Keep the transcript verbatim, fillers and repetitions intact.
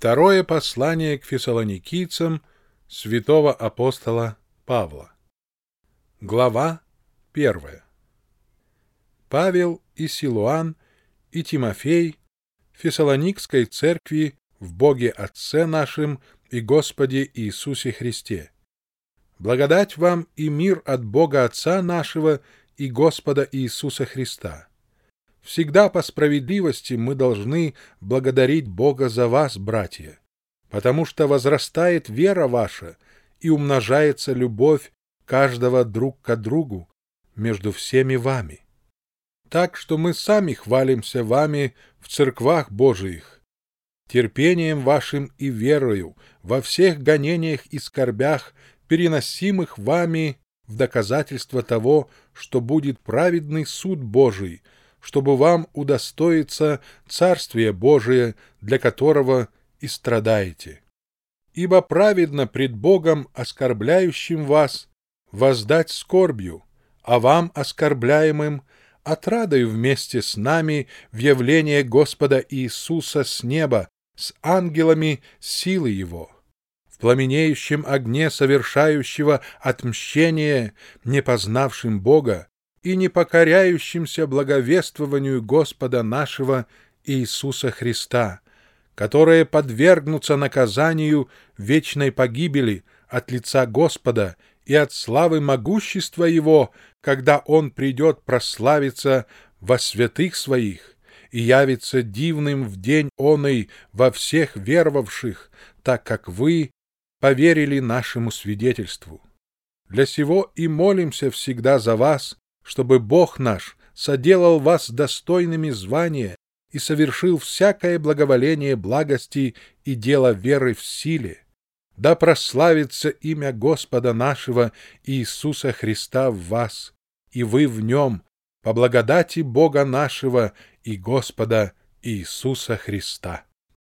Второе послание к фессалоникийцам святого апостола Павла. Глава первая. Павел и Силуан и Тимофей Фессалоникской церкви в Боге Отце нашим и Господе Иисусе Христе. Благодать вам и мир от Бога Отца нашего и Господа Иисуса Христа. Всегда по справедливости мы должны благодарить Бога за вас, братья, потому что возрастает вера ваша и умножается любовь каждого друг к другу между всеми вами. Так что мы сами хвалимся вами в церквах Божиих, терпением вашим и верою во всех гонениях и скорбях, переносимых вами в доказательство того, что будет праведный суд Божий, чтобы вам удостоиться Царствия Божие, для которого и страдаете. Ибо праведно пред Богом, оскорбляющим вас, воздать скорбью, а вам, оскорбляемым, отрадою вместе с нами в явление Господа Иисуса с неба, с ангелами силы Его, в пламенеющем огне совершающего отмщение, не познавшим Бога, и не покоряющимся благовествованию Господа нашего Иисуса Христа, которые подвергнутся наказанию вечной погибели от лица Господа и от славы могущества Его, когда Он придет прославиться во святых Своих и явится дивным в день оный во всех веровавших, так как вы поверили нашему свидетельству. Для сего и молимся всегда за вас, чтобы Бог наш соделал вас достойными звания и совершил всякое благоволение благости и дело веры в силе. Да прославится имя Господа нашего Иисуса Христа в вас, и вы в нем, по благодати Бога нашего и Господа Иисуса Христа.